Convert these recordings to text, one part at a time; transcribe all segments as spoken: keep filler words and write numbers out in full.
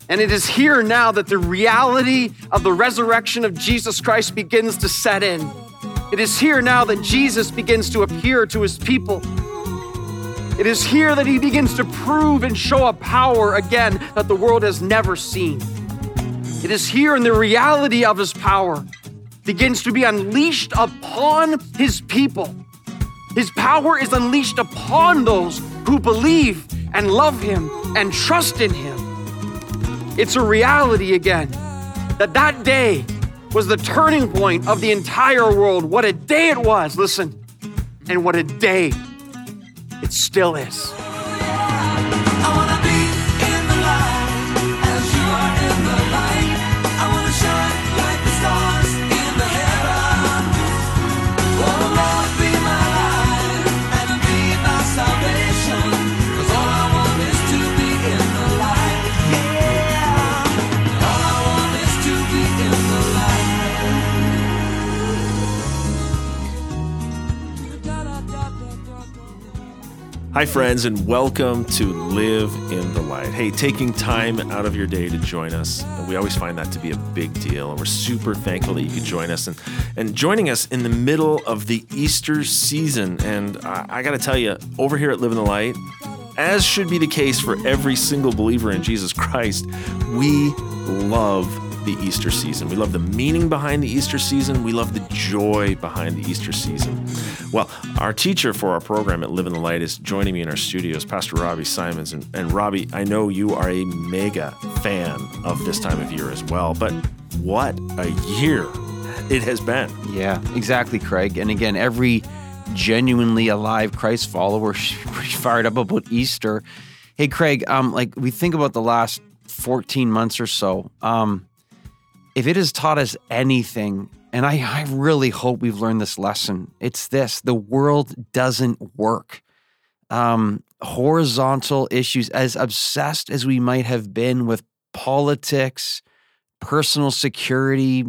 And it is here now that the reality of the resurrection of Jesus Christ begins to set in. It is here now that Jesus begins to appear to his people. It is here that he begins to prove and show a power again that the world has never seen. It is here in the reality of his power begins to be unleashed upon his people. His power is unleashed upon those who believe and love him and trust in him. It's a reality again that that day was the turning point of the entire world. What a day it was, listen, and what a day it still is. Hi, friends, and welcome to Live in the Light. Hey, taking time out of your day to join us. We always find that to be a big deal, and we're super thankful that you could join us. And, and joining us in the middle of the Easter season. And I, I got to tell you, over here at Live in the Light, as should be the case for every single believer in Jesus Christ, we love the Easter season. We love the meaning behind the Easter season. We love the joy behind the Easter season. Well, our teacher for our program at Live in the Light is joining me in our studios, Pastor Robbie Simons. And, and Robbie, I know you are a mega fan of this time of year as well, but what a year it has been. Yeah, exactly, Craig. And again, every genuinely alive Christ follower fired up about Easter. Hey, Craig, um, like we think about the last fourteen months or so, um, if it has taught us anything, and I, I really hope we've learned this lesson, it's this: the world doesn't work. Um, horizontal issues, as obsessed as we might have been with politics, personal security,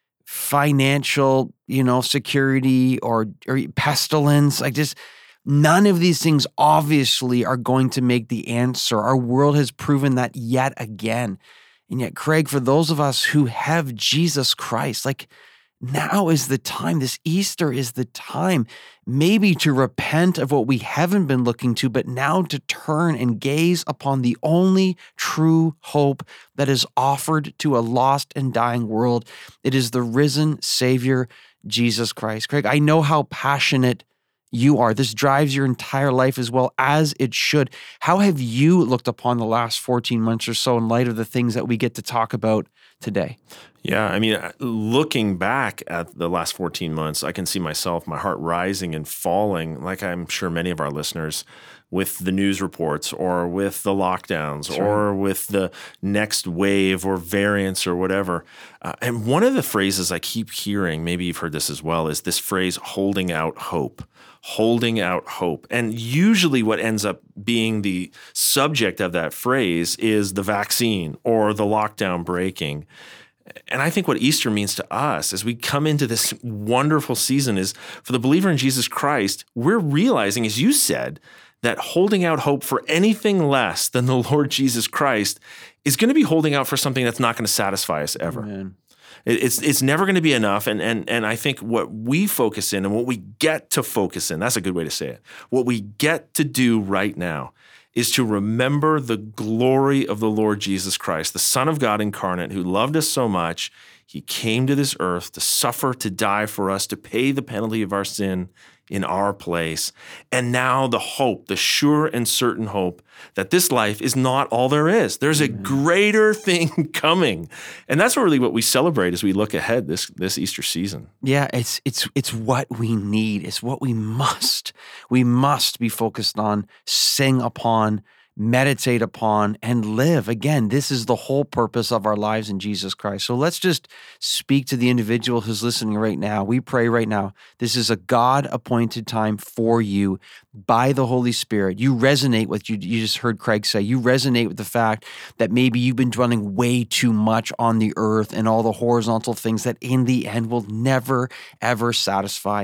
financial, you know, security, or, or pestilence, like just none of these things obviously are going to make the answer. Our world has proven that yet again. And yet, Craig, for those of us who have Jesus Christ, like now is the time, this Easter is the time, maybe to repent of what we haven't been looking to, but now to turn and gaze upon the only true hope that is offered to a lost and dying world. It is the risen Savior, Jesus Christ. Craig, I know how passionate you are. This drives your entire life as well, as it should. How have you looked upon the last fourteen months or so in light of the things that we get to talk about today? Yeah, I mean, looking back at the last fourteen months, I can see myself, my heart rising and falling, like I'm sure many of our listeners, with the news reports or with the lockdowns That's or right. with the next wave or variants or whatever. Uh, and one of the phrases I keep hearing, maybe you've heard this as well, is this phrase, holding out hope. Holding out hope. And usually what ends up being the subject of that phrase is the vaccine or the lockdown breaking. And I think what Easter means to us as we come into this wonderful season is, for the believer in Jesus Christ, we're realizing, as you said, that holding out hope for anything less than the Lord Jesus Christ is going to be holding out for something that's not going to satisfy us ever. Amen. It's it's never going to be enough. And, and, and I think what we focus in and what we get to focus in, that's a good way to say it, what we get to do right now is to remember the glory of the Lord Jesus Christ, the Son of God incarnate, who loved us so much. He came to this earth to suffer, to die for us, to pay the penalty of our sin in our place. And now the hope, the sure and certain hope that this life is not all there is. There's a greater thing coming. And that's really what we celebrate as we look ahead this, this Easter season. Yeah, it's it's it's what we need. It's what we must. We must be focused on, sing upon, meditate upon, and live. Again, this is the whole purpose of our lives in Jesus Christ. So let's just speak to the individual who's listening right now. We pray right now. This is a God-appointed time for you by the Holy Spirit. You resonate with, you, you just heard Craig say, you resonate with the fact that maybe you've been dwelling way too much on the earth and all the horizontal things that in the end will never, ever satisfy.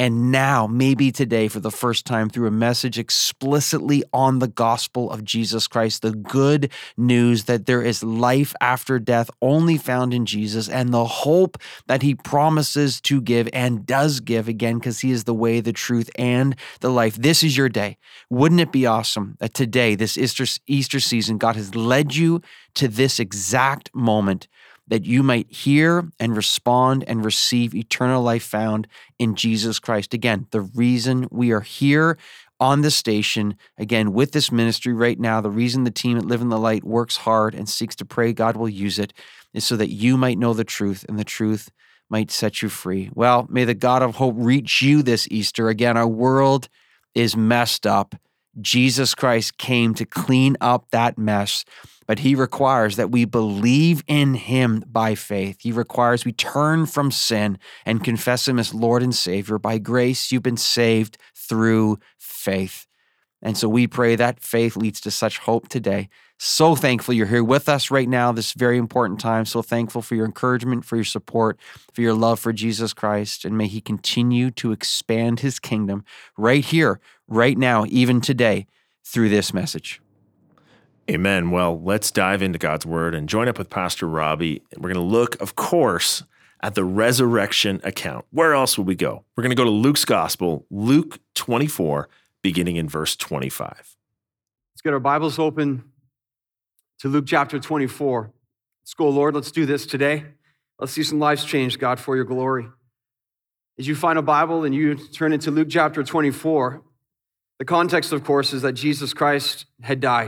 And now, maybe today, for the first time, through a message explicitly on the gospel of Jesus Christ, the good news that there is life after death only found in Jesus, and the hope that he promises to give and does give, again, because he is the way, the truth, and the life. This is your day. Wouldn't it be awesome that today, this Easter, Easter season, God has led you to this exact moment that you might hear and respond and receive eternal life found in Jesus Christ. Again, the reason we are here on the station, again, with this ministry right now, the reason the team at Live in the Light works hard and seeks to pray God will use it is so that you might know the truth and the truth might set you free. Well, may the God of hope reach you this Easter. Again, our world is messed up. Jesus Christ came to clean up that mess, but he requires that we believe in him by faith. He requires we turn from sin and confess him as Lord and Savior. By grace, you've been saved through faith. And so we pray that faith leads to such hope today. So thankful you're here with us right now, this very important time. So thankful for your encouragement, for your support, for your love for Jesus Christ. And may he continue to expand his kingdom right here, right now, even today, through this message. Amen. Well, let's dive into God's word and join up with Pastor Robbie. We're going to look, of course, at the resurrection account. Where else would we go? We're going to go to Luke's gospel, Luke twenty-four, beginning in verse twenty-five. Let's get our Bibles open to Luke chapter twenty-four. Let's go, Lord. Let's do this today. Let's see some lives changed, God, for your glory. As you find a Bible and you turn it to Luke chapter twenty-four, the context, of course, is that Jesus Christ had died.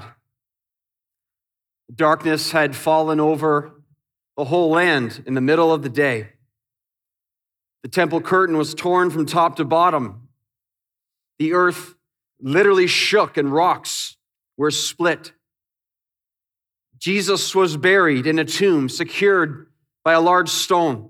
Darkness had fallen over the whole land in the middle of the day. The temple curtain was torn from top to bottom. The earth literally shook and rocks were split. Jesus was buried in a tomb secured by a large stone.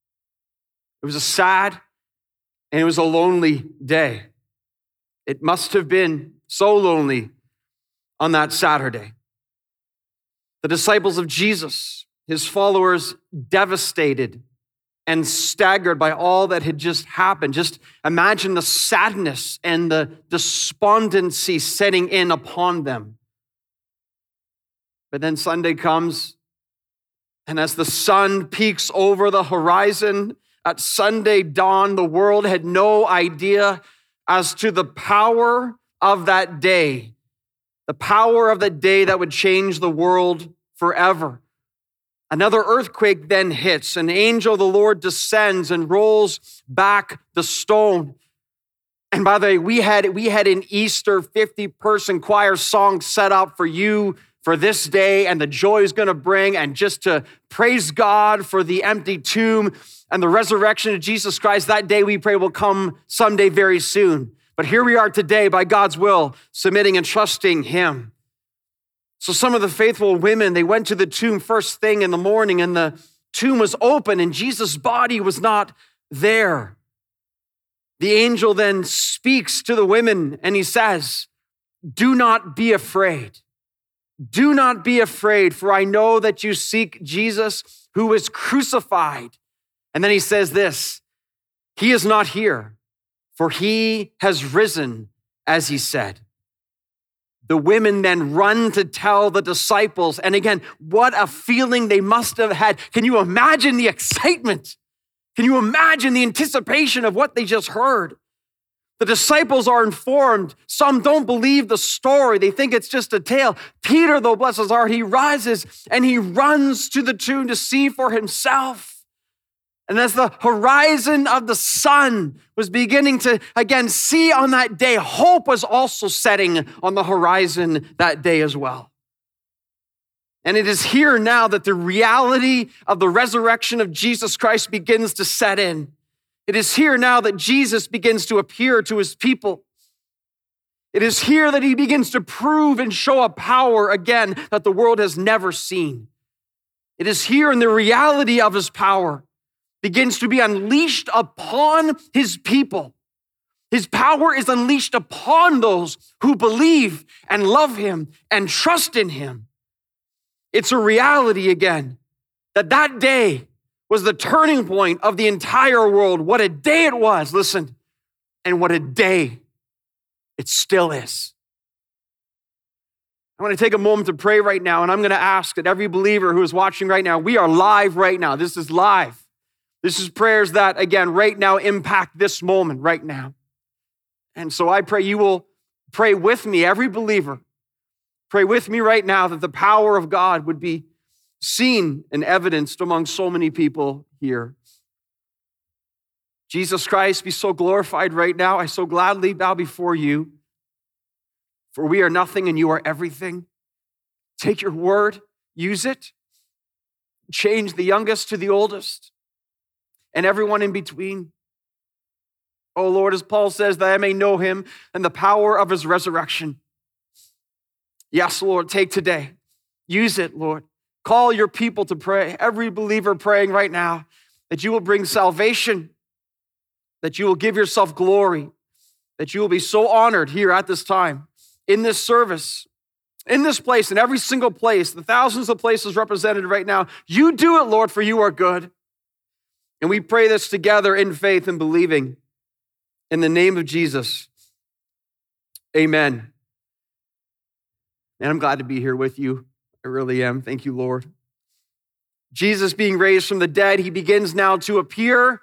It was a sad and it was a lonely day. It must have been so lonely on that Saturday. The disciples of Jesus, his followers, devastated and staggered by all that had just happened. Just imagine the sadness and the despondency setting in upon them. But then Sunday comes, and as the sun peeks over the horizon at Sunday dawn, the world had no idea as to the power of that day. The power of the day that would change the world forever. Another earthquake then hits. An angel of the Lord descends and rolls back the stone. And by the way, we had, we had an Easter fifty-person choir song set up for you for this day and the joy is going to bring, and just to praise God for the empty tomb and the resurrection of Jesus Christ. That day we pray will come someday very soon. But here we are today by God's will, submitting and trusting him. So some of the faithful women, they went to the tomb first thing in the morning, and the tomb was open and Jesus' body was not there. The angel then speaks to the women and he says, "Do not be afraid. Do not be afraid, for I know that you seek Jesus who was crucified." And then he says this, "He is not here, for he has risen, as he said." The women then run to tell the disciples. And again, what a feeling they must have had. Can you imagine the excitement? Can you imagine the anticipation of what they just heard? The disciples are informed. Some don't believe the story. They think it's just a tale. Peter, though, bless his heart, he rises and he runs to the tomb to see for himself. And as the horizon of the sun was beginning to, again, see on that day, hope was also setting on the horizon that day as well. And it is here now that the reality of the resurrection of Jesus Christ begins to set in. It is here now that Jesus begins to appear to his people. It is here that he begins to prove and show a power again that the world has never seen. It is here in the reality of his power begins to be unleashed upon his people. His power is unleashed upon those who believe and love him and trust in him. It's a reality again that that day was the turning point of the entire world. What a day it was. Listen, and what a day it still is. I want to take a moment to pray right now, and I'm going to ask that every believer who is watching right now, we are live right now. This is live. This is prayers that, again, right now impact this moment right now. And so I pray you will pray with me, every believer. Pray with me right now that the power of God would be seen and evidenced among so many people here. Jesus Christ, be so glorified right now. I so gladly bow before you. For we are nothing and you are everything. Take your word, use it, change the youngest to the oldest, and everyone in between. Oh Lord, as Paul says, that I may know him and the power of his resurrection. Yes, Lord, take today. Use it, Lord. Call your people to pray. Every believer praying right now that you will bring salvation, that you will give yourself glory, that you will be so honored here at this time, in this service, in this place, in every single place, the thousands of places represented right now. You do it, Lord, for you are good. And we pray this together in faith and believing. In the name of Jesus, amen. And I'm glad to be here with you. I really am. Thank you, Lord. Jesus being raised from the dead, he begins now to appear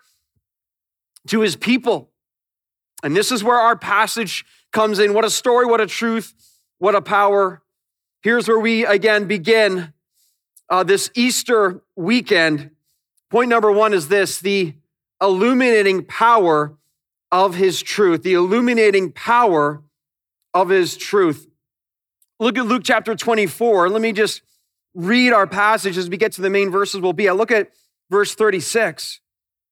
to his people. And this is where our passage comes in. What a story, what a truth, what a power. Here's where we again begin uh, this Easter weekend. Point number one is this: the illuminating power of his truth. The illuminating power of his truth. Look at Luke chapter twenty-four. Let me just read our passage as we get to the main verses we'll be at. Look at verse thirty-six.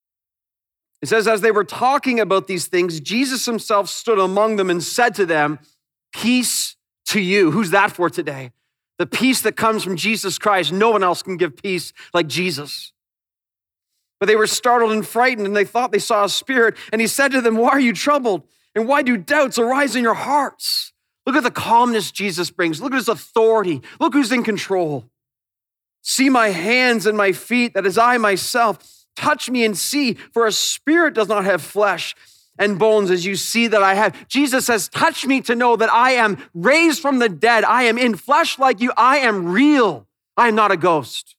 It says, as they were talking about these things, Jesus himself stood among them and said to them, peace to you. Who's that for today? The peace that comes from Jesus Christ. No one else can give peace like Jesus. But they were startled and frightened, and they thought they saw a spirit. And he said to them, why are you troubled? And why do doubts arise in your hearts? Look at the calmness Jesus brings. Look at his authority. Look who's in control. See my hands and my feet, that is I myself. Touch me and see, for a spirit does not have flesh and bones as you see that I have. Jesus says, touch me to know that I am raised from the dead. I am in flesh like you. I am real. I am not a ghost.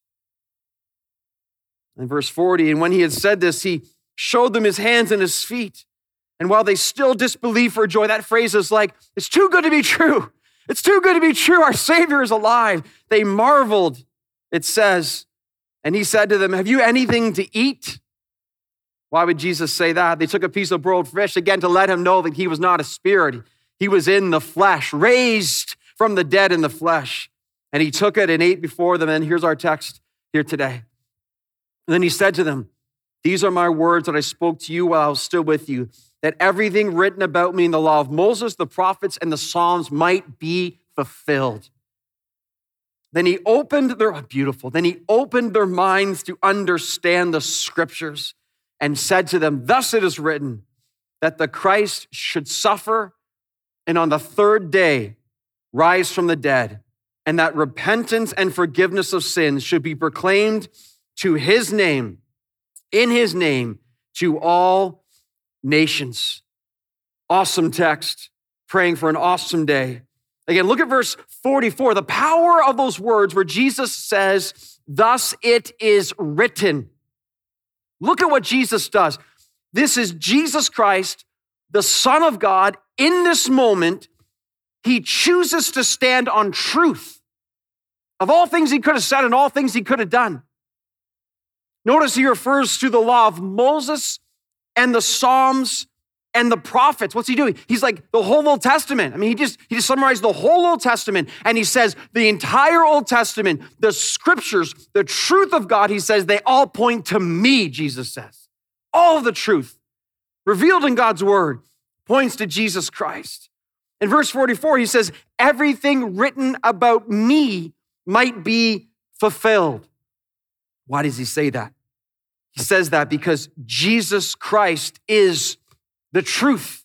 In verse forty, and when he had said this, he showed them his hands and his feet. And while they still disbelieved for joy, that phrase is like, it's too good to be true. It's too good to be true. Our Savior is alive. They marveled, it says. And he said to them, have you anything to eat? Why would Jesus say that? They took a piece of broiled fish, again, to let him know that he was not a spirit. He was in the flesh, raised from the dead in the flesh. And he took it and ate before them. And here's our text here today. And then he said to them, these are my words that I spoke to you while I was still with you, that everything written about me in the law of Moses, the prophets, and the Psalms might be fulfilled. Then he opened their, oh, beautiful. Then he opened their minds to understand the scriptures and said to them, thus it is written that the Christ should suffer and on the third day rise from the dead, and that repentance and forgiveness of sins should be proclaimed to his name, in his name, to all nations. Awesome text, praying for an awesome day. Again, look at verse forty-four, the power of those words where Jesus says, thus it is written. Look at what Jesus does. This is Jesus Christ, the Son of God. In this moment, he chooses to stand on truth. Of all things he could have said and all things he could have done. Notice he refers to the law of Moses and the Psalms and the prophets. What's he doing? He's like the whole Old Testament. I mean, he just he just summarized the whole Old Testament, and he says the entire Old Testament, the scriptures, the truth of God, he says they all point to me, Jesus says. All of the truth revealed in God's word points to Jesus Christ. In verse forty-four, he says, everything written about me might be fulfilled. Why does he say that? He says that because Jesus Christ is the truth.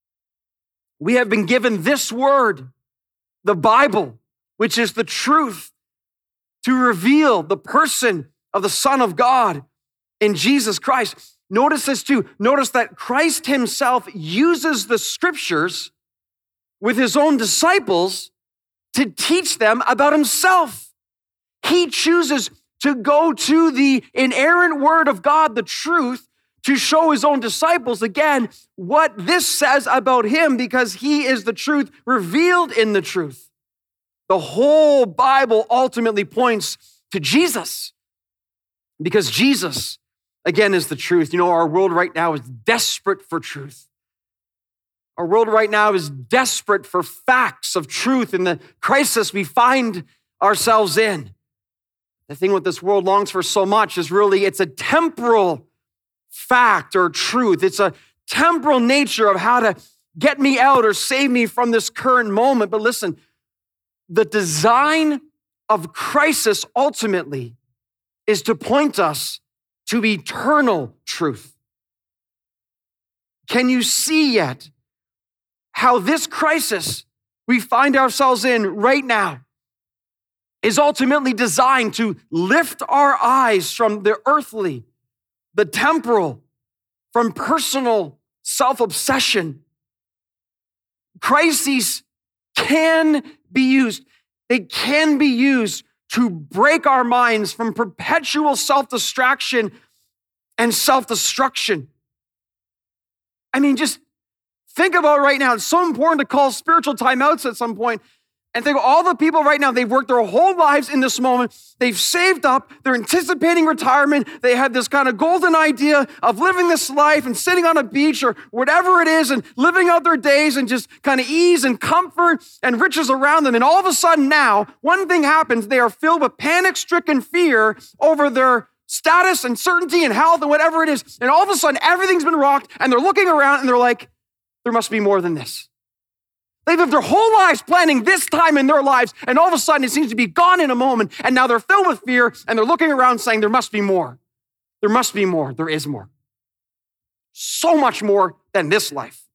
We have been given this word, the Bible, which is the truth, to reveal the person of the Son of God in Jesus Christ. notice this too. Notice that Christ himself uses the scriptures with his own disciples to teach them about himself. He chooses to go to the inerrant word of God, the truth, to show his own disciples, again, what this says about him, because he is the truth revealed in the truth. The whole Bible ultimately points to Jesus, because Jesus, again, is the truth. You know, our world right now is desperate for truth. Our world right now is desperate for facts of truth in the crisis we find ourselves in. The thing what this world longs for so much is really, it's a temporal fact or truth. It's a temporal nature of how to get me out or save me from this current moment. But listen, the design of crisis ultimately is to point us to eternal truth. Can you see yet how this crisis we find ourselves in right now is ultimately designed to lift our eyes from the earthly, the temporal, from personal self-obsession? Crises can be used. They can be used to break our minds from perpetual self-distraction and self-destruction. I mean, just think about right now. It's so important to call spiritual timeouts at some point. And think of all the people right now, they've worked their whole lives in this moment. They've saved up. They're anticipating retirement. They had this kind of golden idea of living this life and sitting on a beach or whatever it is and living out their days and just kind of ease and comfort and riches around them. And all of a sudden now, one thing happens. They are filled with panic-stricken fear over their status and certainty and health and whatever it is. And all of a sudden, everything's been rocked and they're looking around and they're like, there must be more than this. They've lived their whole lives planning this time in their lives, and all of a sudden it seems to be gone in a moment, and now they're filled with fear, and they're looking around saying, there must be more. There must be more. There is more. So much more than this life.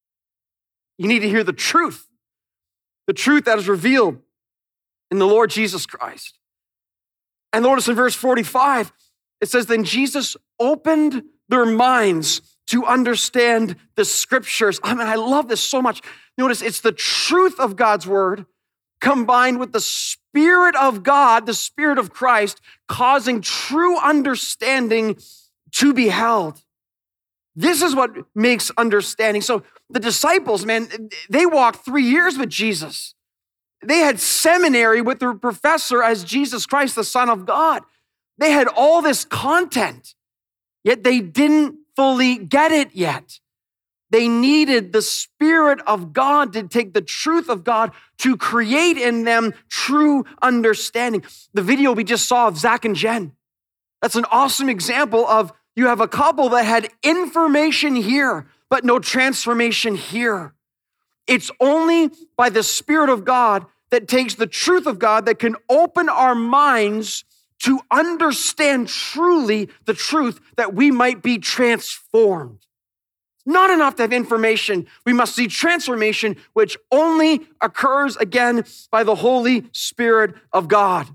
You need to hear the truth, the truth that is revealed in the Lord Jesus Christ. And notice in verse forty-five, it says, then Jesus opened their minds to understand the scriptures. I mean, I love this so much. Notice it's the truth of God's word combined with the Spirit of God, the Spirit of Christ, causing true understanding to be held. This is what makes understanding. So the disciples, man, they walked three years with Jesus. They had seminary with their professor as Jesus Christ, the Son of God. They had all this content, yet they didn't fully get it yet. They needed the Spirit of God to take the truth of God to create in them true understanding. The video we just saw of Zach and Jen, that's an awesome example of you have a couple that had information here, but no transformation here. It's only by the Spirit of God that takes the truth of God that can open our minds to understand truly the truth that we might be transformed. Not enough to have information. We must see transformation, which only occurs again by the Holy Spirit of God.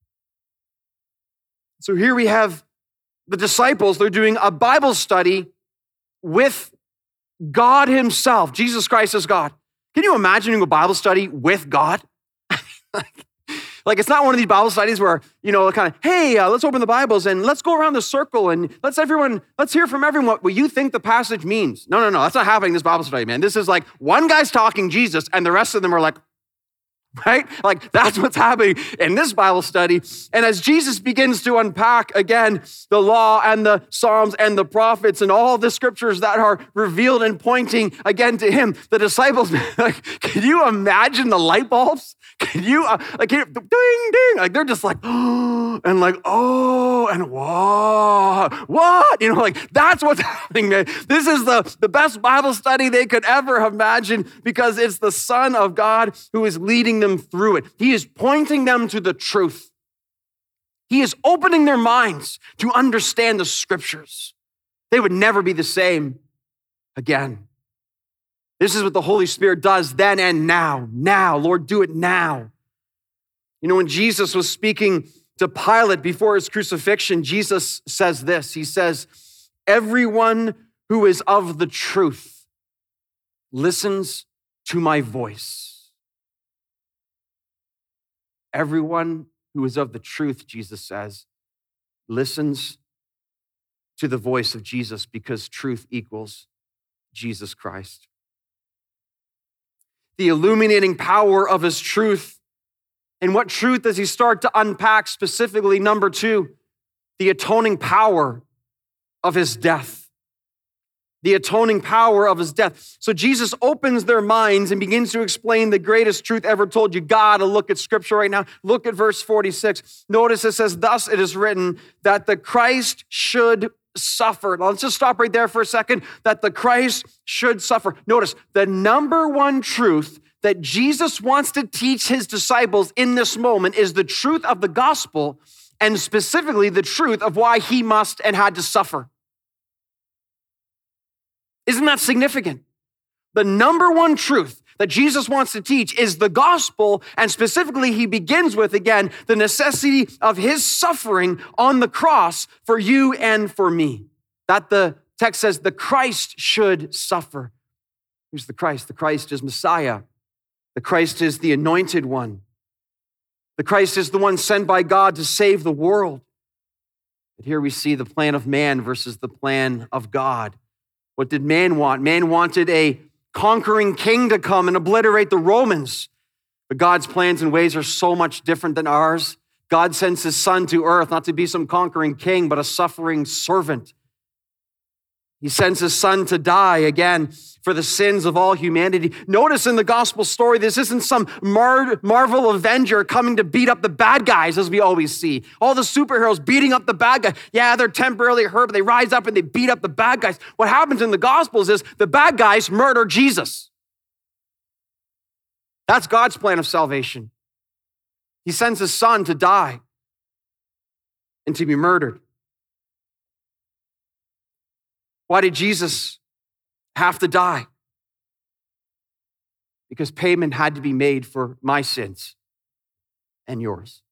So here we have the disciples. They're doing a Bible study with God himself. Jesus Christ is God. Can you imagine doing a Bible study with God? like, Like, it's not one of these Bible studies where, you know, kind of, hey, uh, let's open the Bibles and let's go around the circle and let's everyone, let's hear from everyone what you think the passage means. No, no, no, that's not happening in this Bible study, man. This is like one guy's talking Jesus and the rest of them are like, right? Like, that's what's happening in this Bible study. And as Jesus begins to unpack, again, the law and the Psalms and the prophets and all the scriptures that are revealed and pointing again to him, the disciples, like, can you imagine the light bulbs? Can you, uh, like, can you, ding, ding, like, they're just like, oh, and like, oh, and whoa, what? You know, like, that's what's happening, man. This is the, the best Bible study they could ever have imagined because it's the Son of God who is leading them through it. He is pointing them to the truth. He is opening their minds to understand the scriptures. They would never be the same again. This is what the Holy Spirit does then and now. Now, Lord, do it now. You know, when Jesus was speaking to Pilate before his crucifixion, Jesus says this. He says, Everyone who is of the truth listens to my voice. Everyone who is of the truth, Jesus says, listens to the voice of Jesus because truth equals Jesus Christ. The illuminating power of his truth. And what truth does he start to unpack specifically? Number two, the atoning power of his death. The atoning power of his death. So Jesus opens their minds and begins to explain the greatest truth ever told. You gotta look at scripture right now. Look at verse forty-six. Notice it says, thus it is written that the Christ should suffer. Now let's just stop right there for a second. That the Christ should suffer. Notice the number one truth that Jesus wants to teach his disciples in this moment is the truth of the gospel, and specifically the truth of why he must and had to suffer. Isn't that significant? The number one truth that Jesus wants to teach is the gospel, and specifically he begins with, again, the necessity of his suffering on the cross for you and for me. That the text says the Christ should suffer. Who's the Christ? The Christ is Messiah. The Christ is the anointed one. The Christ is the one sent by God to save the world. But here we see the plan of man versus the plan of God. What did man want? Man wanted a conquering king to come and obliterate the Romans. But God's plans and ways are so much different than ours. God sends his son to earth, not to be some conquering king, but a suffering servant. He sends his son to die again for the sins of all humanity. Notice in the gospel story, this isn't some Mar- Marvel Avenger coming to beat up the bad guys, as we always see. All the superheroes beating up the bad guys. Yeah, they're temporarily hurt, but they rise up and they beat up the bad guys. What happens in the gospels is the bad guys murder Jesus. That's God's plan of salvation. He sends his son to die and to be murdered. Why did Jesus have to die? Because payment had to be made for my sins and yours.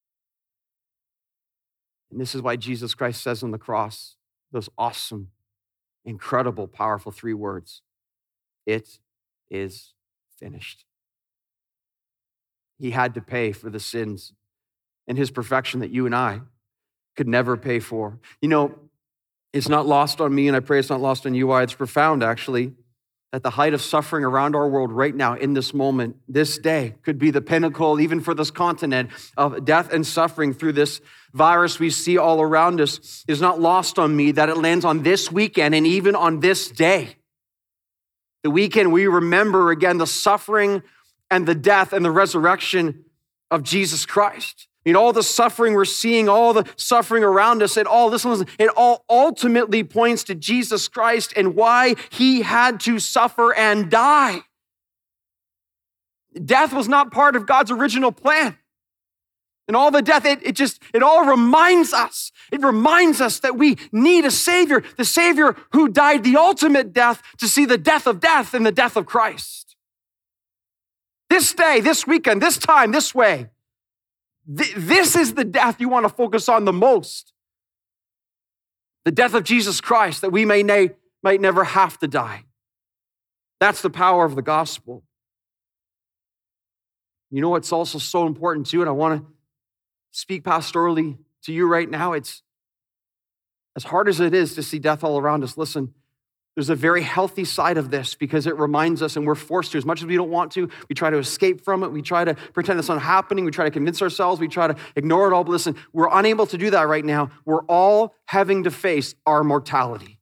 And this is why Jesus Christ says on the cross those awesome, incredible, powerful three words. It is finished. He had to pay for the sins and his perfection that you and I could never pay for. You know, it's not lost on me, and I pray it's not lost on you. Why? It's profound, actually, that the height of suffering around our world right now, in this moment, this day, could be the pinnacle, even for this continent, of death and suffering through this virus we see all around us. Is not lost on me that it lands on this weekend and even on this day. The weekend we remember, again, the suffering and the death and the resurrection of Jesus Christ. I mean, all the suffering we're seeing, all the suffering around us, it all, listen, listen, it all ultimately points to Jesus Christ and why he had to suffer and die. Death was not part of God's original plan. And all the death, it, it just, it all reminds us, it reminds us that we need a Savior, the Savior who died the ultimate death to see the death of death and the death of Christ. This day, this weekend, this time, this way, this is the death you want to focus on the most. The death of Jesus Christ, that we may na- might never have to die. That's the power of the gospel. You know what's also so important too, and I want to speak pastorally to you right now. It's as hard as it is to see death all around us. Listen, there's a very healthy side of this because it reminds us, and we're forced to, as much as we don't want to, we try to escape from it. We try to pretend it's not happening. We try to convince ourselves. We try to ignore it all. But listen, we're unable to do that right now. We're all having to face our mortality.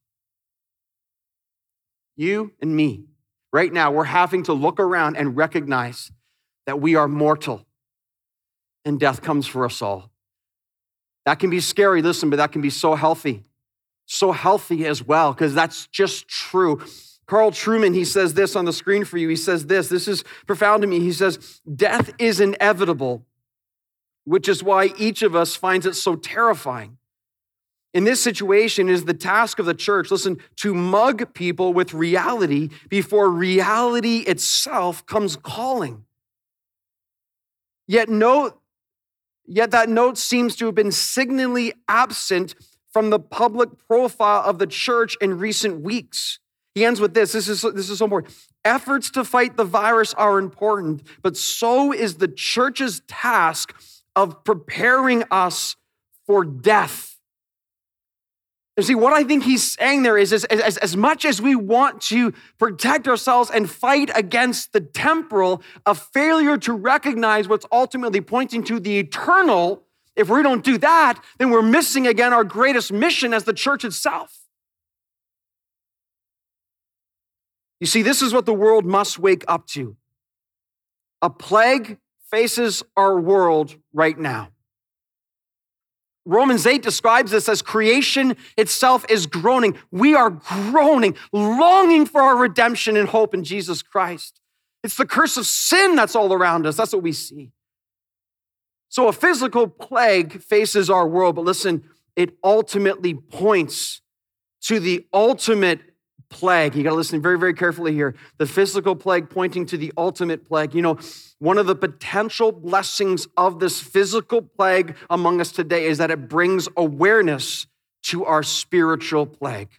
You and me, right now, we're having to look around and recognize that we are mortal and death comes for us all. That can be scary, listen, but that can be so healthy. So healthy as well, because that's just true. Carl Trueman, he says this on the screen for you. He says this, this is profound to me. He says, death is inevitable, which is why each of us finds it so terrifying. In this situation, it is the task of the church, listen, to mug people with reality before reality itself comes calling. Yet note, yet that note seems to have been signally absent from the public profile of the church in recent weeks. He ends with this. This is, this is so important. Efforts to fight the virus are important, but so is the church's task of preparing us for death. You see, what I think he's saying there is, as, as, as much as we want to protect ourselves and fight against the temporal, a failure to recognize what's ultimately pointing to the eternal, if we don't do that, then we're missing again our greatest mission as the church itself. You see, this is what the world must wake up to. A plague faces our world right now. Romans eight describes this as creation itself is groaning. We are groaning, longing for our redemption and hope in Jesus Christ. It's the curse of sin that's all around us. That's what we see. So a physical plague faces our world, but listen, it ultimately points to the ultimate plague. You got to listen very, very carefully here. The physical plague pointing to the ultimate plague. You know, one of the potential blessings of this physical plague among us today is that it brings awareness to our spiritual plague.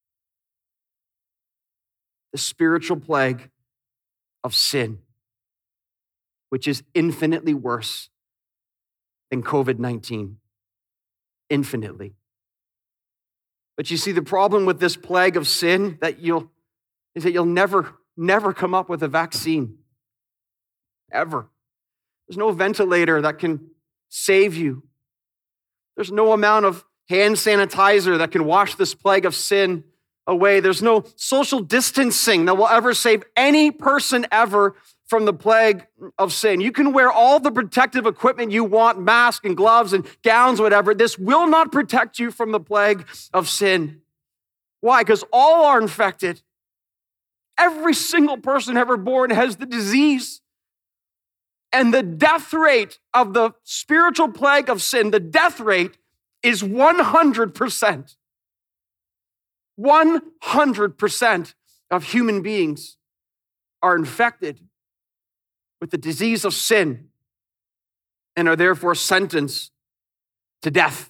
The spiritual plague of sin, which is infinitely worse than covid nineteen. Infinitely. But you see, the problem with this plague of sin that you'll is that you'll never, never come up with a vaccine. Ever. There's no ventilator that can save you. There's no amount of hand sanitizer that can wash this plague of sin away. There's no social distancing that will ever save any person ever from the plague of sin. You can wear all the protective equipment you want, masks and gloves and gowns, whatever. This will not protect you from the plague of sin. Why? Because all are infected. Every single person ever born has the disease. And the death rate of the spiritual plague of sin, the death rate is one hundred percent. one hundred percent of human beings are infected with the disease of sin and are therefore sentenced to death.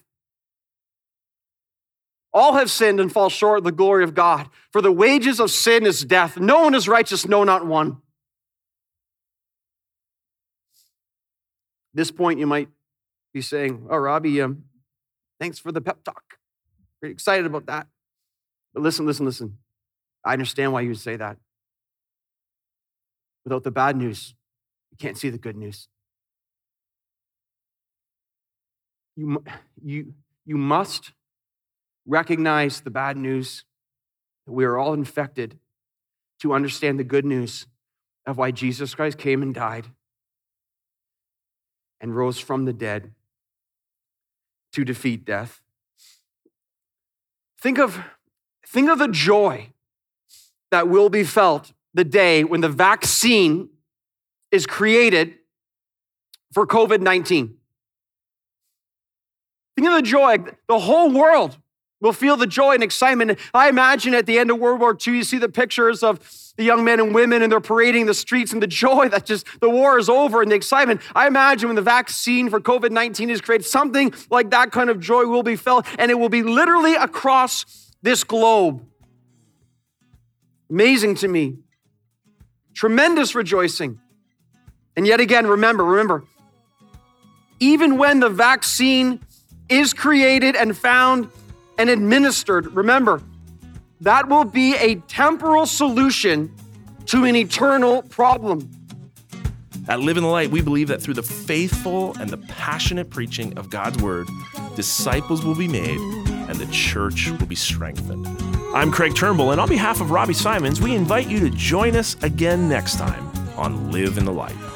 All have sinned and fall short of the glory of God. For the wages of sin is death. No one is righteous, no, not one. At this point, you might be saying, oh, Robbie, um, thanks for the pep talk. Very excited about that. But listen, listen, listen. I understand why you would say that. Without the bad news, you can't see the good news. You, you, you must recognize the bad news that we are all infected to understand the good news of why Jesus Christ came and died and rose from the dead to defeat death. Think of, think of the joy that will be felt the day when the vaccine is created for covid nineteen. Think of the joy. The whole world will feel the joy and excitement. I imagine at the end of World War Two, you see the pictures of the young men and women and they're parading the streets and the joy that just the war is over and the excitement. I imagine when the vaccine for covid nineteen is created, something like that kind of joy will be felt, and it will be literally across this globe. Amazing to me. Tremendous rejoicing. And yet again, remember, remember, even when the vaccine is created and found and administered, remember, that will be a temporal solution to an eternal problem. At Live in the Light, we believe that through the faithful and the passionate preaching of God's word, disciples will be made and the church will be strengthened. I'm Craig Turnbull, and on behalf of Robbie Simons, we invite you to join us again next time on Live in the Light.